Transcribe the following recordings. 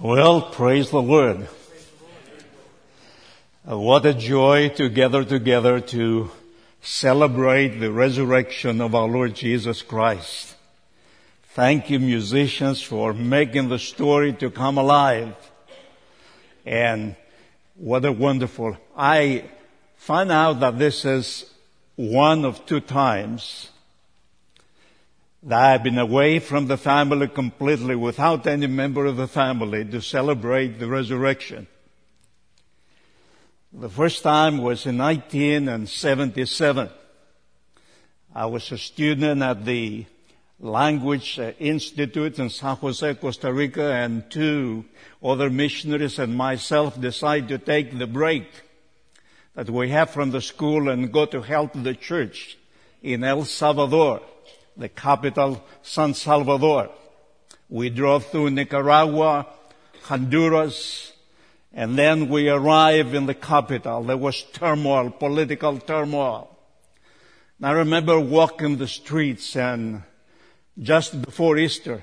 Well, praise the Lord. What a joy to gather together to celebrate the resurrection of our Lord Jesus Christ. Thank you, musicians, for making the story to come alive. And what a wonderful... I find out that this is one of two times that I've been away from the family completely without any member of the family to celebrate the resurrection. The first time was in 1977. I was a student at the Language Institute in San Jose, Costa Rica, and two other missionaries and myself decided to take the break that we have from the school and go to help the church in El Salvador, the capital, San Salvador. We drove through Nicaragua, Honduras, and then we arrived in the capital. There was turmoil, political turmoil. And I remember walking the streets, and just before Easter,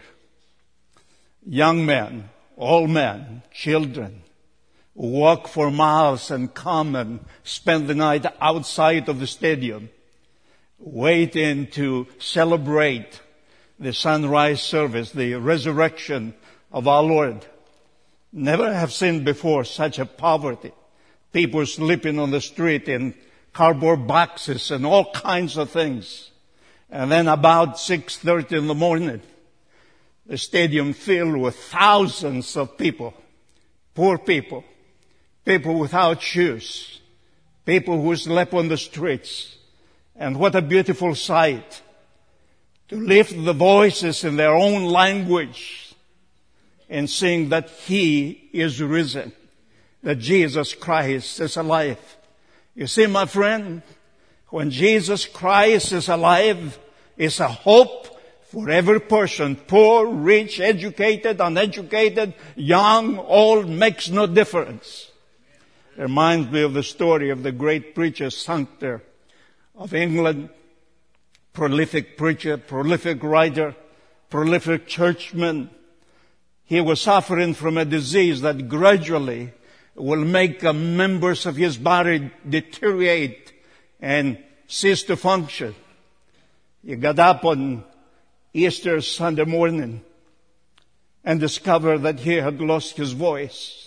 young men, old men, children, walk for miles and come and spend the night outside of the stadium, waiting to celebrate the sunrise service, the resurrection of our Lord. Never have seen before such a poverty. People sleeping on the street in cardboard boxes and all kinds of things. And then about 6:30 in the morning, the stadium filled with thousands of people, poor people, people without shoes, people who slept on the streets. And what a beautiful sight to lift the voices in their own language and sing that He is risen, that Jesus Christ is alive. You see, my friend, when Jesus Christ is alive, it's a hope for every person, poor, rich, educated, uneducated, young, old, makes no difference. It reminds me of the story of the great preacher Sumter of England, prolific preacher, prolific writer, prolific churchman. He was suffering from a disease that gradually will make members of his body deteriorate and cease to function. He got up on Easter Sunday morning and discovered that he had lost his voice.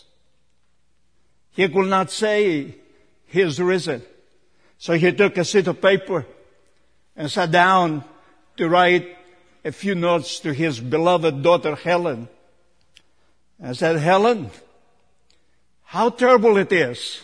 He could not say, He is risen. So he took a sheet of paper and sat down to write a few notes to his beloved daughter Helen. And said, Helen, how terrible it is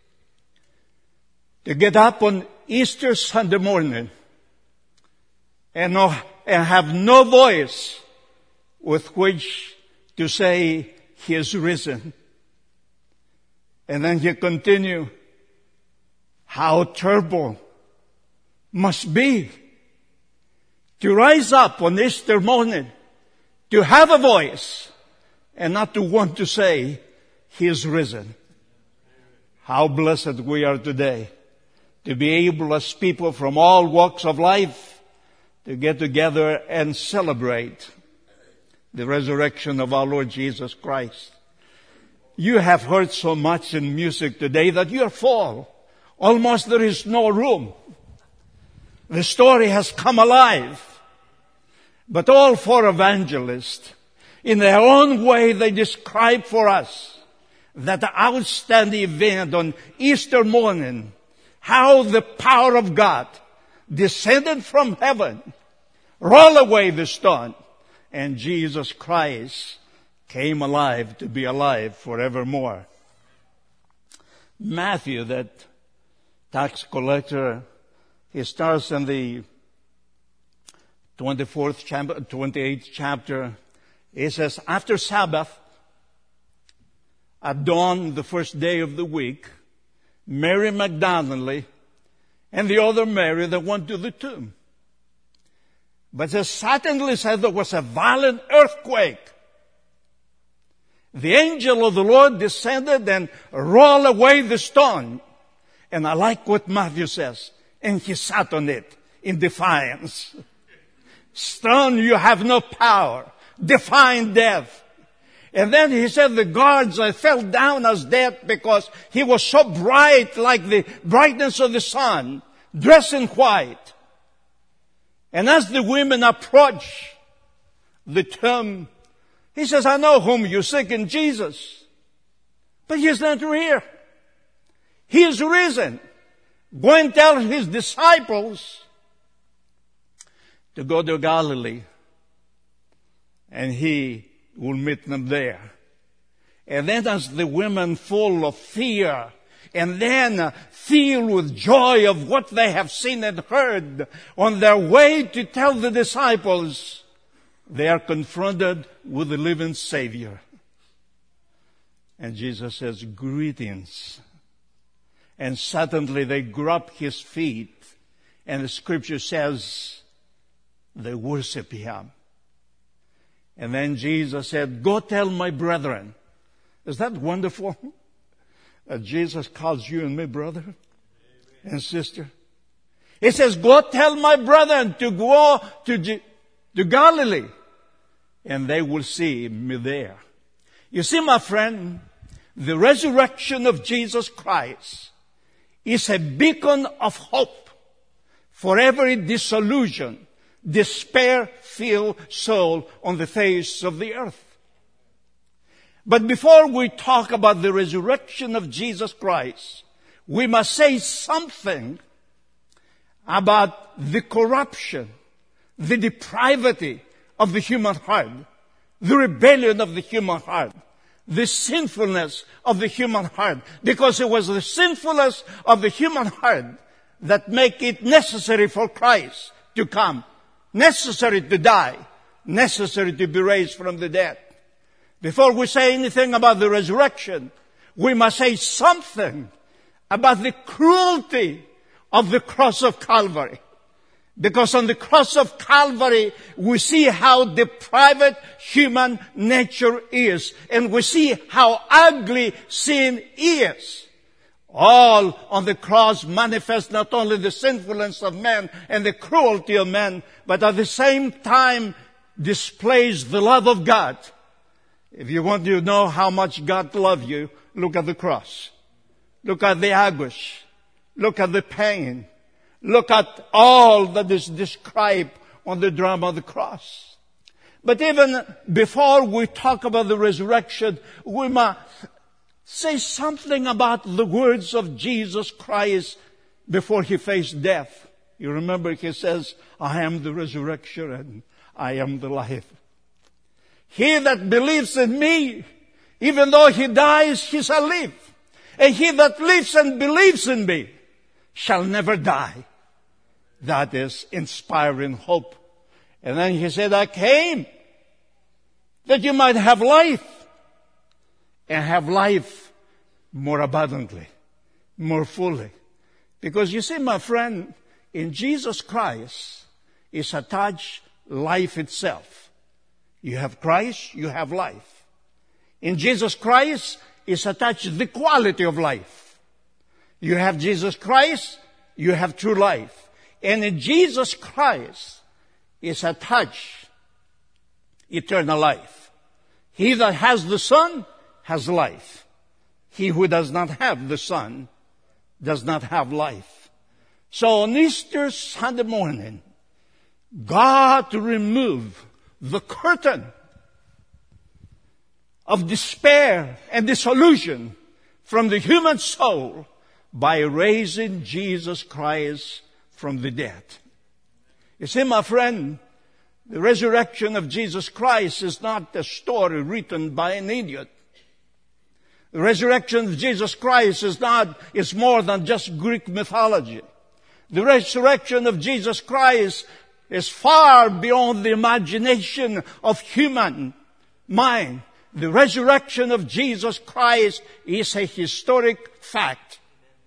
to get up on Easter Sunday morning and have no voice with which to say He is risen. And then he continued, how terrible must be to rise up on Easter morning, to have a voice, and not to want to say, He is risen. How blessed we are today to be able as people from all walks of life to get together and celebrate the resurrection of our Lord Jesus Christ. You have heard so much in music today that you're full. Almost there is no room. The story has come alive. But all four evangelists, in their own way, they describe for us that outstanding event on Easter morning, how the power of God descended from heaven, rolled away the stone, and Jesus Christ came alive to be alive forevermore. Matthew, that tax collector, he starts in the 28th chapter. He says, after Sabbath, at dawn, the first day of the week, Mary Magdalene and the other Mary that went to the tomb. But it suddenly said there was a violent earthquake. The angel of the Lord descended and rolled away the stone. And I like what Matthew says. And He sat on it in defiance. Stone, you have no power. Defying death. And then he said the guards fell down as dead because he was so bright, like the brightness of the sun, dressed in white. And as the women approached the tomb, he says, I know whom you seek in Jesus, but he is not here. He is risen. Go and tell his disciples to go to Galilee, and he will meet them there. And then as the women full of fear, and then filled with joy of what they have seen and heard, on their way to tell the disciples, they are confronted with the living Savior. And Jesus says, greetings. And suddenly they grab his feet, and the scripture says they worship him. And then Jesus said, go tell my brethren. Is that wonderful? That Jesus calls you and me brother and sister. He says, go tell my brethren to go to Galilee, and they will see me there. You see, my friend, the resurrection of Jesus Christ is a beacon of hope for every disillusioned, despair-filled soul on the face of the earth. But before we talk about the resurrection of Jesus Christ, we must say something about the corruption, the depravity of the human heart, the rebellion of the human heart, the sinfulness of the human heart. Because it was the sinfulness of the human heart that make it necessary for Christ to come, necessary to die, necessary to be raised from the dead. Before we say anything about the resurrection, we must say something about the cruelty of the cross of Calvary. Because on the cross of Calvary, we see how depraved human nature is. And we see how ugly sin is. All on the cross manifests not only the sinfulness of man and the cruelty of man, but at the same time displays the love of God. If you want to know how much God loves you, look at the cross. Look at the anguish. Look at the pain. Look at all that is described on the drama of the cross. But even before we talk about the resurrection, we must say something about the words of Jesus Christ before he faced death. You remember he says, I am the resurrection and I am the life. He that believes in me, even though he dies, he shall live. And he that lives and believes in me shall never die. That is inspiring hope. And then he said, I came that you might have life, and have life more abundantly, more fully. Because you see, my friend, in Jesus Christ is attached life itself. You have Christ, you have life. In Jesus Christ is attached the quality of life. You have Jesus Christ, you have true life. And in Jesus Christ is attached eternal life. He that has the Son has life. He who does not have the Son does not have life. So on Easter Sunday morning, God removed the curtain of despair and disillusion from the human soul by raising Jesus Christ from the dead. You see, my friend, the resurrection of Jesus Christ is not a story written by an idiot. The resurrection of Jesus Christ is more than just Greek mythology. The resurrection of Jesus Christ is far beyond the imagination of human mind. The resurrection of Jesus Christ is a historic fact.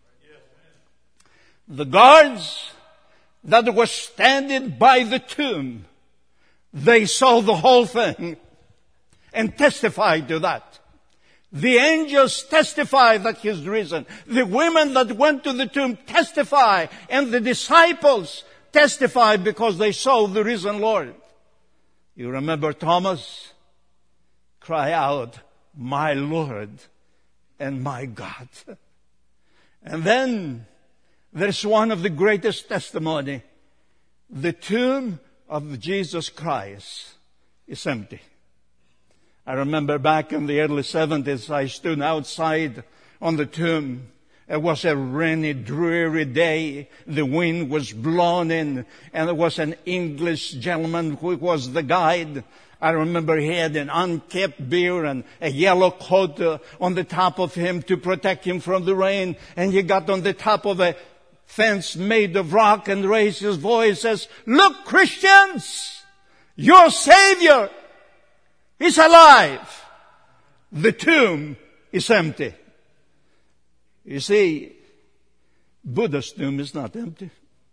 The guards that were standing by the tomb, they saw the whole thing and testified to that. The angels testify that he's risen. The women that went to the tomb testify, and the disciples testified because they saw the risen Lord. You remember Thomas cry out, my Lord and my God. And then there's one of the greatest testimony. The tomb of Jesus Christ is empty. I remember back in the early 70s, I stood outside on the tomb. It was a rainy, dreary day. The wind was blowing in, and there was an English gentleman who was the guide. I remember he had an unkempt beard and a yellow coat on the top of him to protect him from the rain. And he got on the top of a fence made of rock and raised his voice, says, look, Christians, your Savior is alive. The tomb is empty. You see, Buddha's tomb is not empty.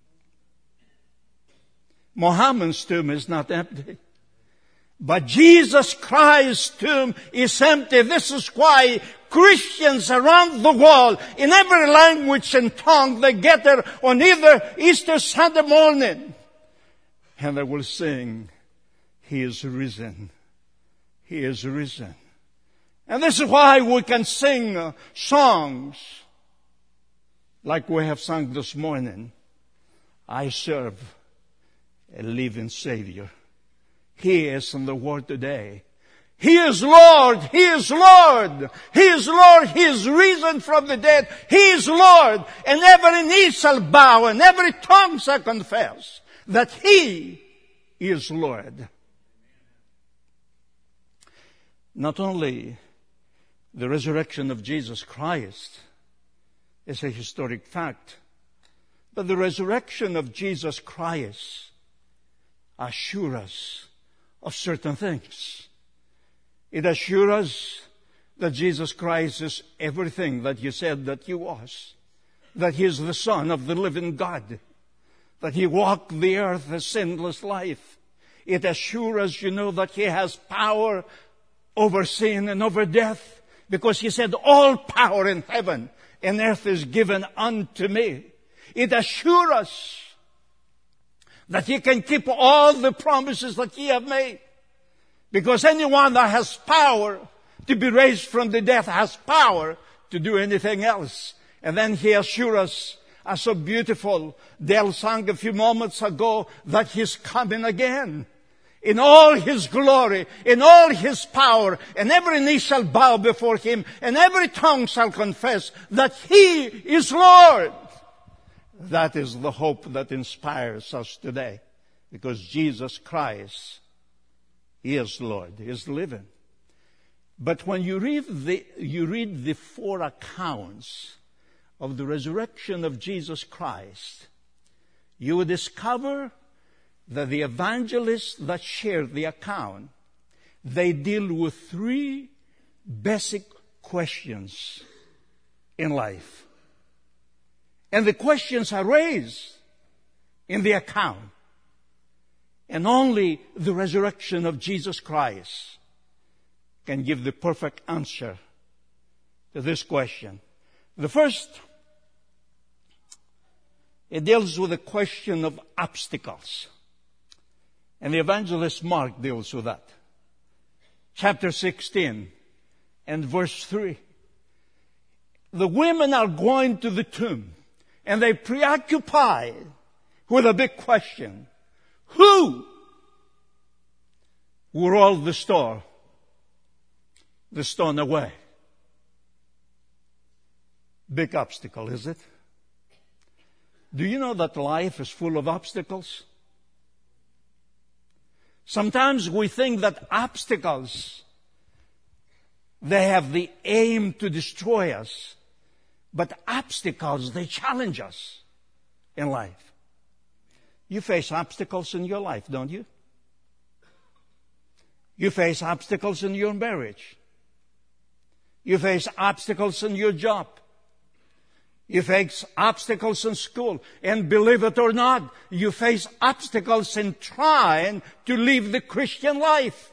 Muhammad's tomb is not empty. But Jesus Christ's tomb is empty. This is why Christians around the world, in every language and tongue, they gather on either Easter Sunday morning, and they will sing, He is risen. He is risen. And this is why we can sing songs like we have sung this morning. I serve a living Savior. He is in the world today. He is Lord. He is Lord. He is Lord. He is risen from the dead. He is Lord. And every knee shall bow and every tongue shall confess that He is Lord. Not only the resurrection of Jesus Christ is a historic fact, but the resurrection of Jesus Christ assures us of certain things. It assures us that Jesus Christ is everything that He said that He was, that He is the Son of the living God, that He walked the earth a sinless life. It assures us, that He has power over sin and over death, because He said, all power in heaven and earth is given unto me. It assures us that He can keep all the promises that He have made. Because anyone that has power to be raised from the dead has power to do anything else. And then He assures us, as so beautiful, Dale sang a few moments ago, that He's coming again. In all His glory, in all His power, and every knee shall bow before Him, and every tongue shall confess that He is Lord. That is the hope that inspires us today, because Jesus Christ is Lord, He is living. But when you read the four accounts of the resurrection of Jesus Christ, you will discover that the evangelists that share the account, they deal with three basic questions in life. And the questions are raised in the account. And only the resurrection of Jesus Christ can give the perfect answer to this question. The first, it deals with the question of obstacles. And the evangelist Mark deals with that. Chapter 16 and verse 3. The women are going to the tomb, and they preoccupied with a big question. Who will roll the stone away? Big obstacle, is it? Do you know that life is full of obstacles? Sometimes we think that obstacles, they have the aim to destroy us. But obstacles, they challenge us in life. You face obstacles in your life, don't you? You face obstacles in your marriage. You face obstacles in your job. You face obstacles in school. And believe it or not, you face obstacles in trying to live the Christian life.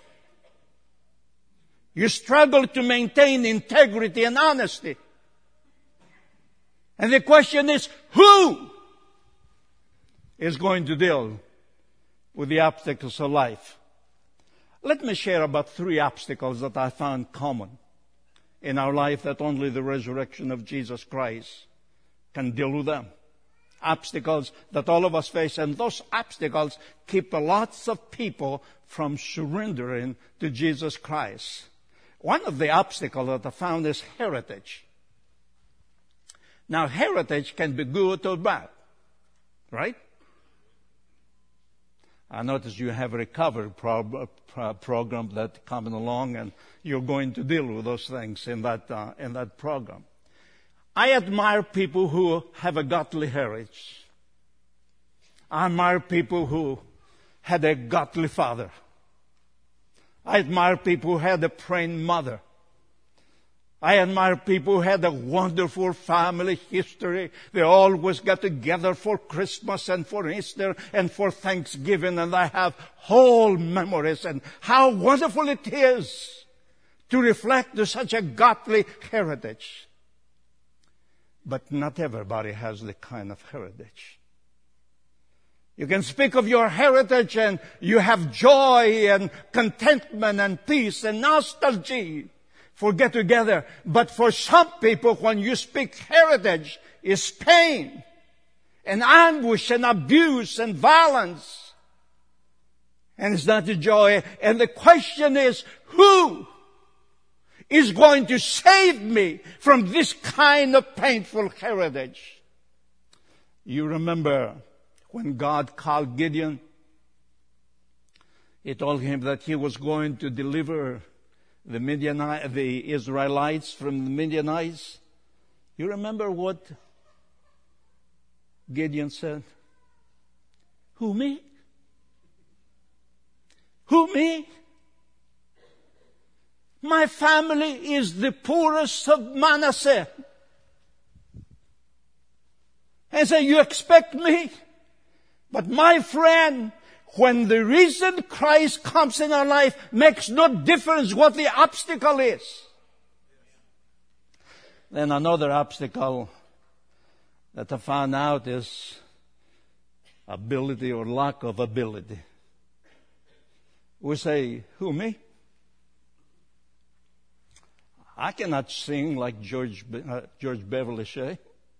You struggle to maintain integrity and honesty. And the question is, who is going to deal with the obstacles of life? Let me share about 3 obstacles that I found common in our life that only the resurrection of Jesus Christ can deal with them. Obstacles that all of us face, and those obstacles keep lots of people from surrendering to Jesus Christ. One of the obstacles that I found is heritage. Now, heritage can be good or bad, right? I notice you have a recovery program that's coming along, and you're going to deal with those things in that program. I admire people who have a godly heritage. I admire people who had a godly father. I admire people who had a praying mother. I admire people who had a wonderful family history. They always got together for Christmas and for Easter and for Thanksgiving, and I have whole memories, and how wonderful it is to reflect to such a godly heritage. But not everybody has the kind of heritage. You can speak of your heritage and you have joy and contentment and peace and nostalgia for get together. But for some people, when you speak heritage, is pain and anguish and abuse and violence. And it's not the joy. And the question is, who is going to save me from this kind of painful heritage? You remember when God called Gideon, He told him that He was going to deliver the Israelites from the Midianites. You remember what Gideon said? Who, me? Who, me? My family is the poorest of Manasseh. And so you expect me? But my friend, when the risen Christ comes in our life, makes no difference what the obstacle is. Then another obstacle that I found out is ability or lack of ability. We say, who, me? I cannot sing like George Beverly Shea.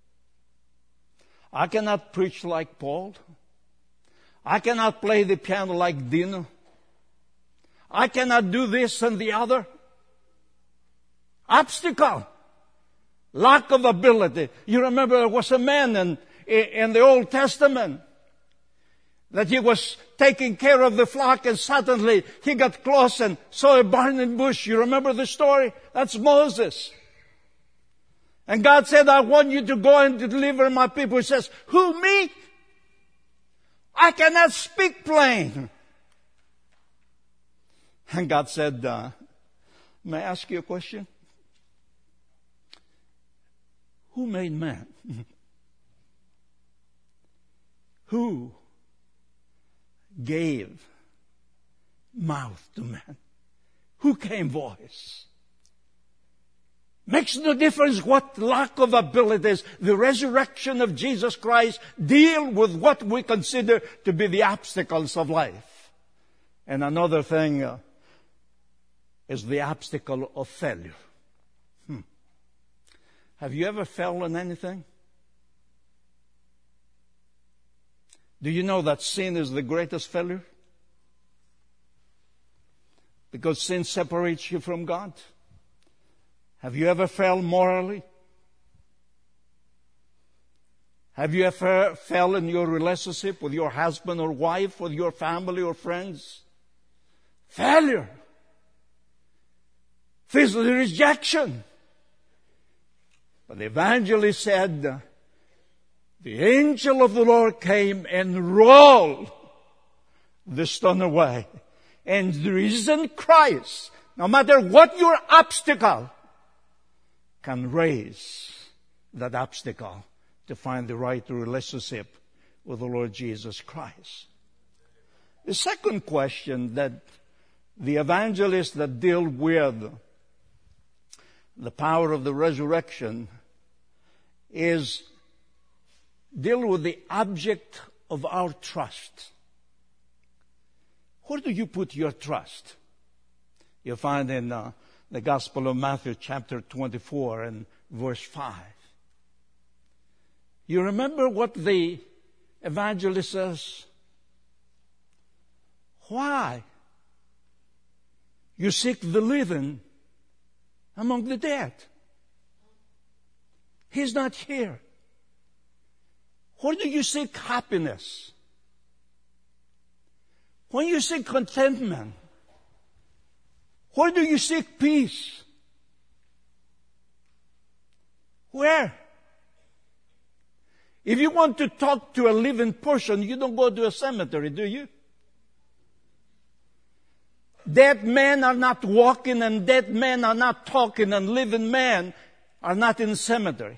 I cannot preach like Paul. I cannot play the piano like Dino. I cannot do this and the other. Obstacle. Lack of ability. You remember there was a man in the Old Testament that he was taking care of the flock, and suddenly he got close and saw a burning bush. You remember the story? That's Moses. And God said, I want you to go and deliver my people. He says, who, me? I cannot speak plain. And God said, may I ask you a question? Who made man? Who gave mouth to man? Who gave voice? Makes no difference what lack of abilities. The resurrection of Jesus Christ deal with what we consider to be the obstacles of life. And another thing is the obstacle of failure. Have you ever failed in anything? Do you know that sin is the greatest failure? Because sin separates you from God. Have you ever failed morally? Have you ever failed in your relationship with your husband or wife, with your family or friends? Failure. Physical rejection. But the evangelist said, the angel of the Lord came and rolled the stone away. And the risen Christ, no matter what your obstacle, can raise that obstacle to find the right relationship with the Lord Jesus Christ. The second question that the evangelists that deal with the power of the resurrection is deal with the object of our trust. Where do you put your trust? You find in the Gospel of Matthew chapter 24 and verse 5. You remember what the evangelist says? Why? You seek the living among the dead. He's not here. Where do you seek happiness? When you seek contentment, where do you seek peace? Where? If you want to talk to a living person, you don't go to a cemetery, do you? Dead men are not walking, and dead men are not talking, and living men are not in cemetery.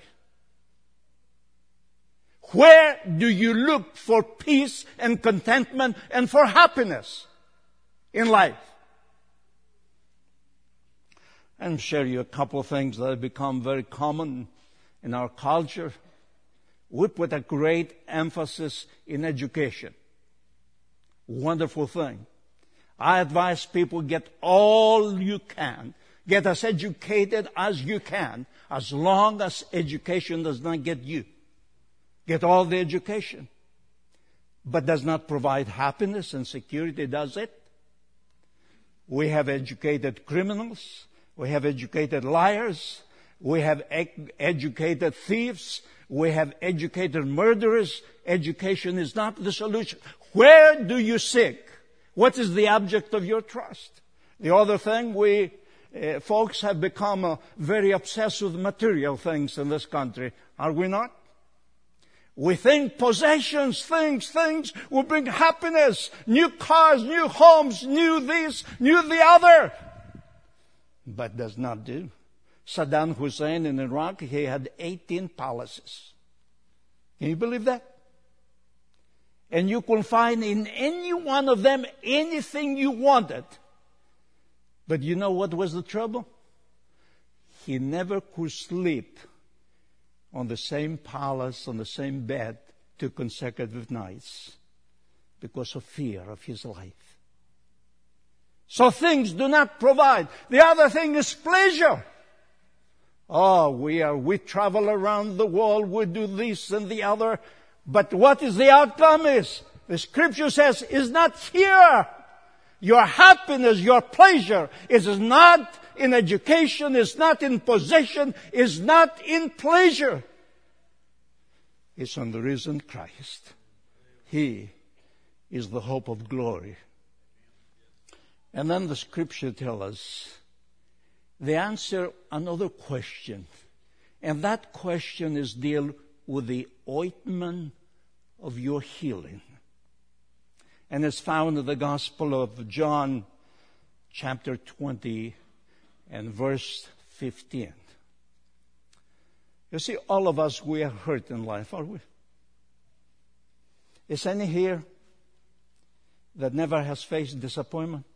Where do you look for peace and contentment and for happiness in life? I'll share you a couple of things that have become very common in our culture. We put a great emphasis in education. Wonderful thing. I advise people get all you can. Get as educated as you can, as long as education does not get you. Get all the education. But does not provide happiness and security, does it? We have educated criminals. We have educated liars. We have educated thieves. We have educated murderers. Education is not the solution. Where do you seek? What is the object of your trust? The other thing, we folks have become very obsessed with material things in this country. Are we not? We think possessions, things will bring happiness. New cars, new homes, new this, new the other. But does not do. Saddam Hussein in Iraq, he had 18 palaces. Can you believe that? And you can find in any one of them anything you wanted. But you know what was the trouble? He never could sleep on the same palace, on the same bed, 2 consecutive nights because of fear of his life. So things do not provide. The other thing is pleasure. Oh, we travel around the world, we do this and the other. But what is the outcome is, the scripture says, is not here. Your happiness, your pleasure is not in education, is not in possession, is not in pleasure. It's on the risen Christ. He is the hope of glory. And then the scripture tells us they answer another question. And that question is deal with the ointment of your healing. And it's found in the Gospel of John, chapter 20 and verse 15. You see, all of us, we are hurt in life, are we? Is any here that never has faced disappointment?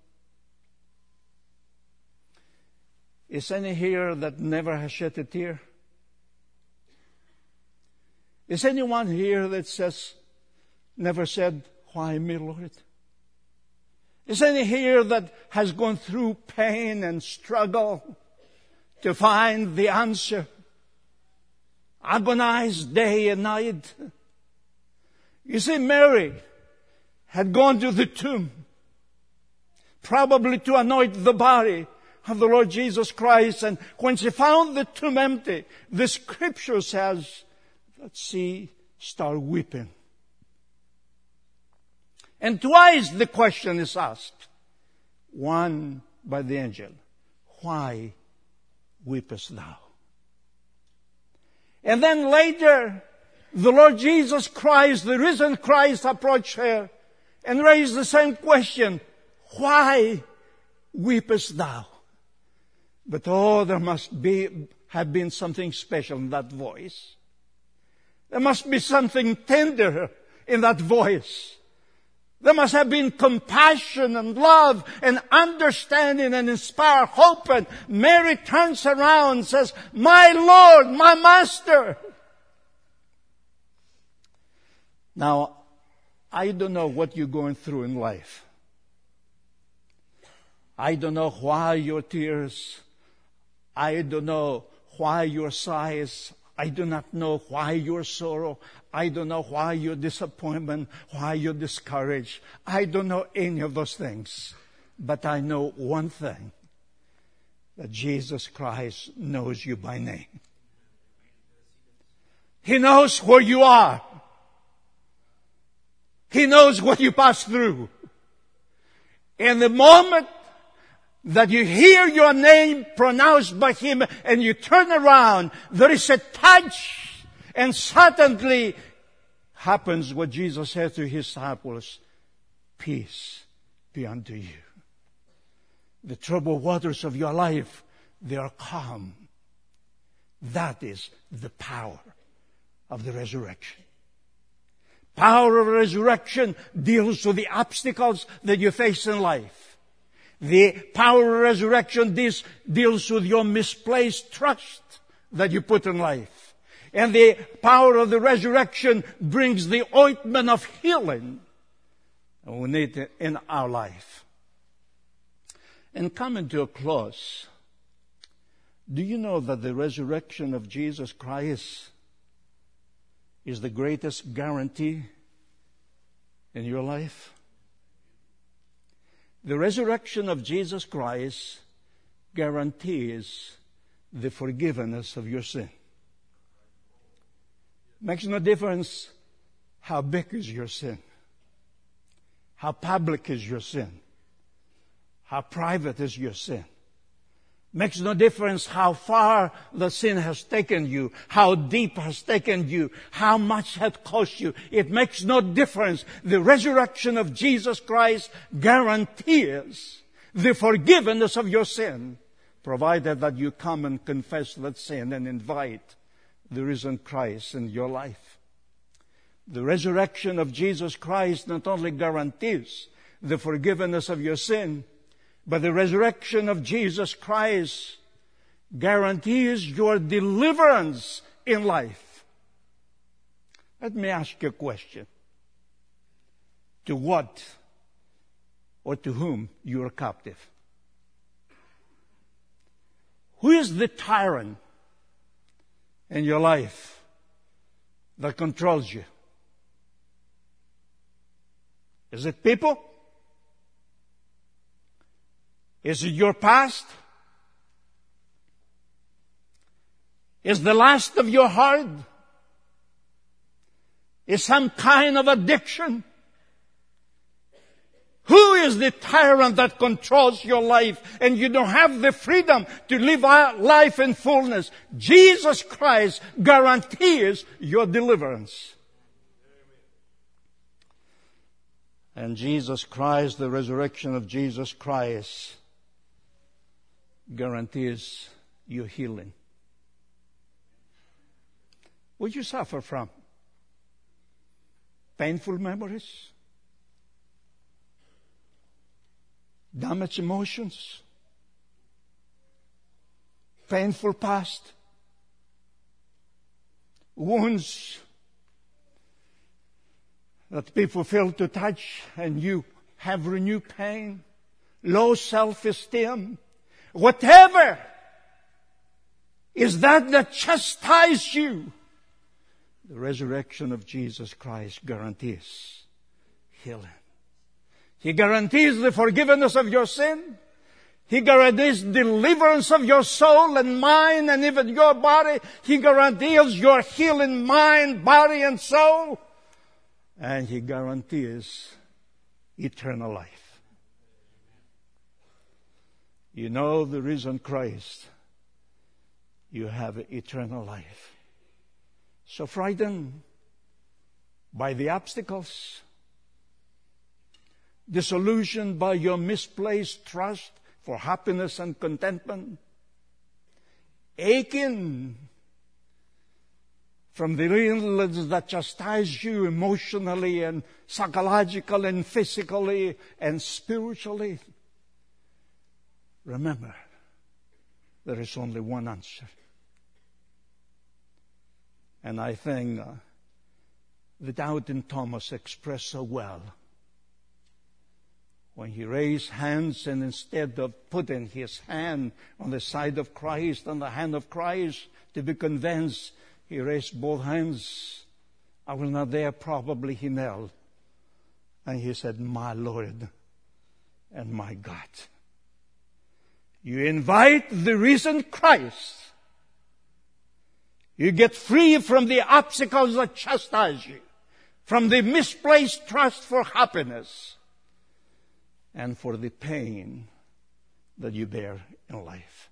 Is any here that never has shed a tear? Is anyone here that never said, why me, Lord? Is any here that has gone through pain and struggle to find the answer? Agonized day and night. You see, Mary had gone to the tomb, probably to anoint the body of the Lord Jesus Christ. And when she found the tomb empty, the scripture says that she started weeping. And twice the question is asked. One by the angel. Why weepest thou? And then later, the Lord Jesus Christ, the risen Christ, approached her and raised the same question. Why weepest thou? But there must have been something special in that voice. There must be something tender in that voice. There must have been compassion and love and understanding and inspire hope. And Mary turns around and says, my Lord, my Master. Now, I don't know what you're going through in life. I don't know why your tears. I don't know why your sighs. I do not know why your sorrow. I don't know why your disappointment, why you're discouraged. I don't know any of those things. But I know one thing, that Jesus Christ knows you by name. He knows where you are. He knows what you pass through. And the moment that you hear your name pronounced by Him and you turn around, there is a touch, and suddenly happens what Jesus said to His disciples, peace be unto you. The troubled waters of your life, they are calm. That is the power of the resurrection. Power of resurrection deals with the obstacles that you face in life. The power of resurrection deals with your misplaced trust that you put in life. And the power of the resurrection brings the ointment of healing that we need in our life. And coming to a close, do you know that the resurrection of Jesus Christ is the greatest guarantee in your life? The resurrection of Jesus Christ guarantees the forgiveness of your sin. Makes no difference how big is your sin, how public is your sin, how private is your sin. Makes no difference how far the sin has taken you, how deep has taken you, how much has cost you. It makes no difference. The resurrection of Jesus Christ guarantees the forgiveness of your sin, provided that you come and confess that sin and invite the risen Christ in your life. The resurrection of Jesus Christ not only guarantees the forgiveness of your sin, but the resurrection of Jesus Christ guarantees your deliverance in life. Let me ask you a question. To what or to whom you are captive? Who is the tyrant in your life that controls you? Is it people? Is it your past? Is the lust of your heart? Is some kind of addiction? Who is the tyrant that controls your life and you don't have the freedom to live out life in fullness? Jesus Christ guarantees your deliverance. And Jesus Christ, the resurrection of Jesus Christ, guarantees your healing. What you suffer from? Painful memories? Damaged emotions? Painful past? Wounds that people fail to touch and you have renewed pain? Low self-esteem? Whatever is that chastises you, the resurrection of Jesus Christ guarantees healing. He guarantees the forgiveness of your sin. He guarantees deliverance of your soul and mind and even your body. He guarantees your healing mind, body, and soul. And He guarantees eternal life. You know the risen Christ, you have eternal life. So frightened by the obstacles, disillusioned by your misplaced trust for happiness and contentment, aching from the illness that chastise you emotionally and psychologically and physically and spiritually, remember, there is only one answer. And I think that Doubting Thomas expressed so well when he raised hands, and instead of putting his hand on the side of Christ, on the hand of Christ, to be convinced, he raised both hands. I will not dare, probably he knelt. And he said, my Lord and my God. You invite the risen Christ. You get free from the obstacles that chastise you, from the misplaced trust for happiness, and for the pain that you bear in life.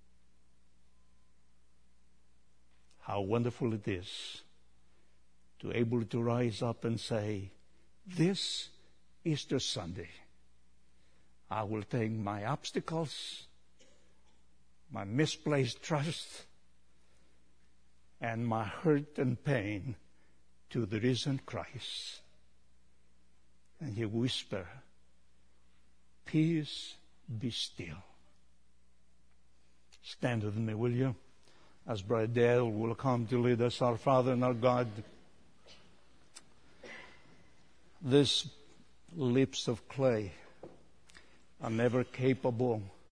How wonderful it is to be able to rise up and say, this Easter Sunday, I will take my obstacles, my misplaced trust, and my hurt and pain to the risen Christ. And he whispered, peace, be still. Stand with me, will you? As Brother Dale will come to lead us, our Father and our God. These lips of clay are never capable